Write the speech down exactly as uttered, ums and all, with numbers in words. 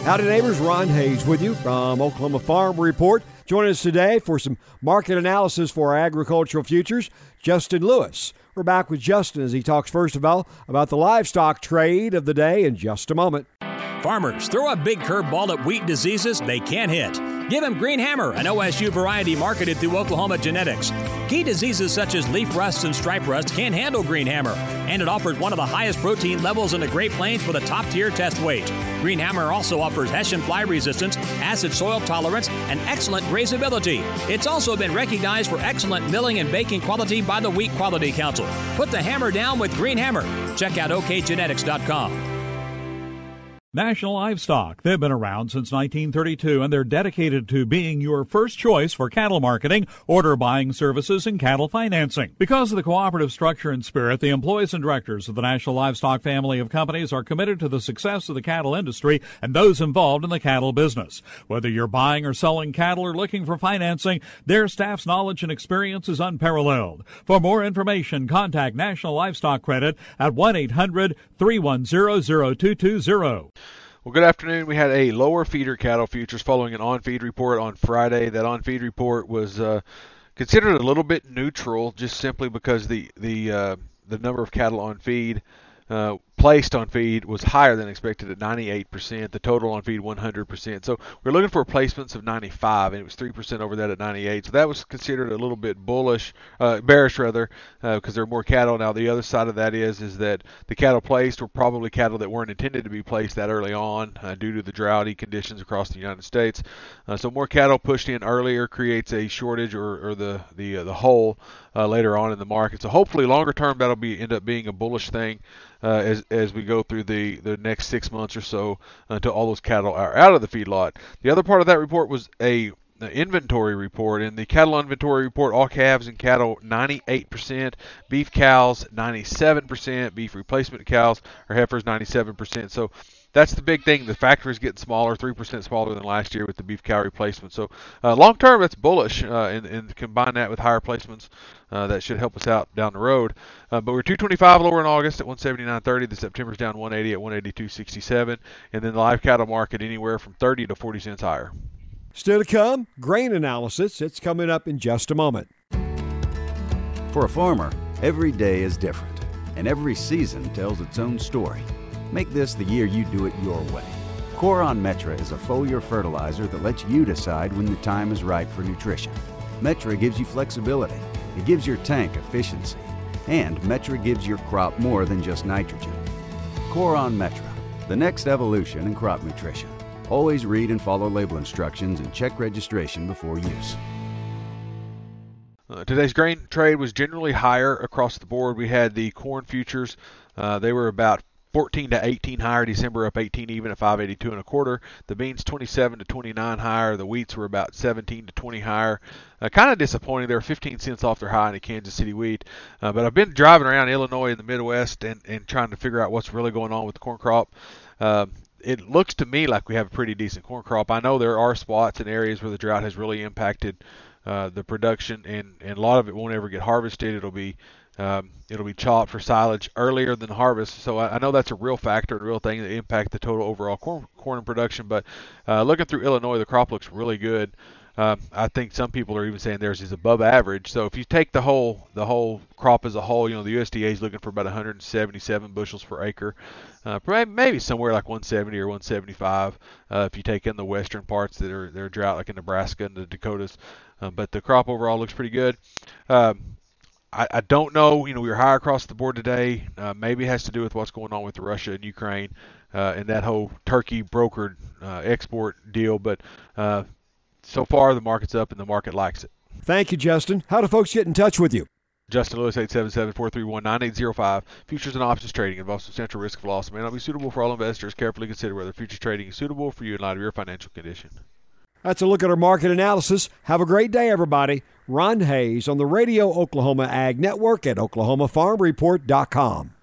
Howdy neighbors, Ron Hayes with you from Oklahoma Farm Report. Joining us today for some market analysis for our agricultural futures, Justin Lewis. We're back with Justin as he talks first of all about the livestock trade of the day in just a moment. Farmers, throw a big curveball at wheat diseases they can't hit. Give them Green Hammer, an O S U variety marketed through Oklahoma Genetics. Key diseases such as leaf rust and stripe rust can't handle Green Hammer, and it offers one of the highest protein levels in the Great Plains with a top-tier test weight. Green Hammer also offers Hessian fly resistance, acid soil tolerance, and excellent grazability. It's also been recognized for excellent milling and baking quality by the Wheat Quality Council. Put the hammer down with Green Hammer. Check out O K genetics dot com. National Livestock. They've been around since nineteen thirty-two, and they're dedicated to being your first choice for cattle marketing, order buying services, and cattle financing. Because of the cooperative structure and spirit, the employees and directors of the National Livestock family of companies are committed to the success of the cattle industry and those involved in the cattle business. Whether you're buying or selling cattle or looking for financing, their staff's knowledge and experience is unparalleled. For more information, contact National Livestock Credit at one eight hundred, three one zero, zero two two zero. Well, good afternoon. We had a lower feeder cattle futures following an on-feed report on Friday. That on-feed report was uh, considered a little bit neutral, just simply because the the uh, the number of cattle on feed uh, placed on feed was higher than expected at ninety-eight percent. The total on feed one hundred percent. So we're looking for placements of ninety-five, and it was three percent over that at ninety-eight. So that was considered a little bit bullish, uh, bearish rather, because uh, there are more cattle. Now the other side of that is is that the cattle placed were probably cattle that weren't intended to be placed that early on uh, due to the droughty conditions across the United States. Uh, so more cattle pushed in earlier creates a shortage or, or the the uh, the hole uh, later on in the market. So hopefully longer term that'll be end up being a bullish thing uh, as as we go through the, the next six months or so until all those cattle are out of the feedlot. The other part of that report was a an inventory report. In the cattle inventory report, all calves and cattle ninety-eight percent, beef cows ninety-seven percent, beef replacement cows or heifers ninety-seven percent. So that's the big thing. The factory's getting smaller, three percent smaller than last year with the beef cow replacement. So uh, long term, that's bullish, uh, and, and combine that with higher placements, uh, that should help us out down the road. Uh, but we're two twenty-five lower in August at one seventy-nine thirty. The September's down one eighty at one eighty-two sixty-seven. And then the live cattle market anywhere from thirty to forty cents higher. Still to come, grain analysis. It's coming up in just a moment. For a farmer, every day is different, and every season tells its own story. Make this the year you do it your way. Coron Metra is a foliar fertilizer that lets you decide when the time is right for nutrition. Metra gives you flexibility, it gives your tank efficiency, and Metra gives your crop more than just nitrogen. Coron Metra, the next evolution in crop nutrition. Always read and follow label instructions and check registration before use. Uh, today's grain trade was generally higher across the board. We had the corn futures. Uh, they were about fourteen to eighteen higher. December up eighteen even at five eighty-two and a quarter. The beans twenty-seven to twenty-nine higher. The wheats were about seventeen to twenty higher. Uh, kind of disappointing. They were fifteen cents off their high in the Kansas City wheat. Uh, but I've been driving around Illinois in the Midwest and, and trying to figure out what's really going on with the corn crop. Uh, it looks to me like we have a pretty decent corn crop. I know there are spots and areas where the drought has really impacted uh, the production, and, and a lot of it won't ever get harvested. It'll be Um, it'll be chopped for silage earlier than harvest, so I, I know that's a real factor, a real thing that impact the total overall corn, corn production. But uh, looking through Illinois, the crop looks really good. Um, I think some people are even saying theirs is above average. So if you take the whole the whole crop as a whole, you know the U S D A is looking for about one hundred seventy-seven bushels per acre, uh, maybe somewhere like one seventy or one seventy-five uh, if you take in the western parts that are they're drought, like in Nebraska and the Dakotas. Uh, but the crop overall looks pretty good. Um, I, I don't know, you know, we were higher across the board today. Uh, maybe it has to do with what's going on with Russia and Ukraine uh, and that whole turkey brokered uh, export deal. But uh, so far, the market's up and the market likes it. Thank you, Justin. How do folks get in touch with you? Justin Lewis, eight seven seven, four three one, nine eight zero five. Futures and options trading involves substantial risk of loss and may not be suitable for all investors. Carefully consider whether futures trading is suitable for you in light of your financial condition. That's a look at our market analysis. Have a great day, everybody. Ron Hayes on the Radio Oklahoma Ag Network at oklahoma farm report dot com.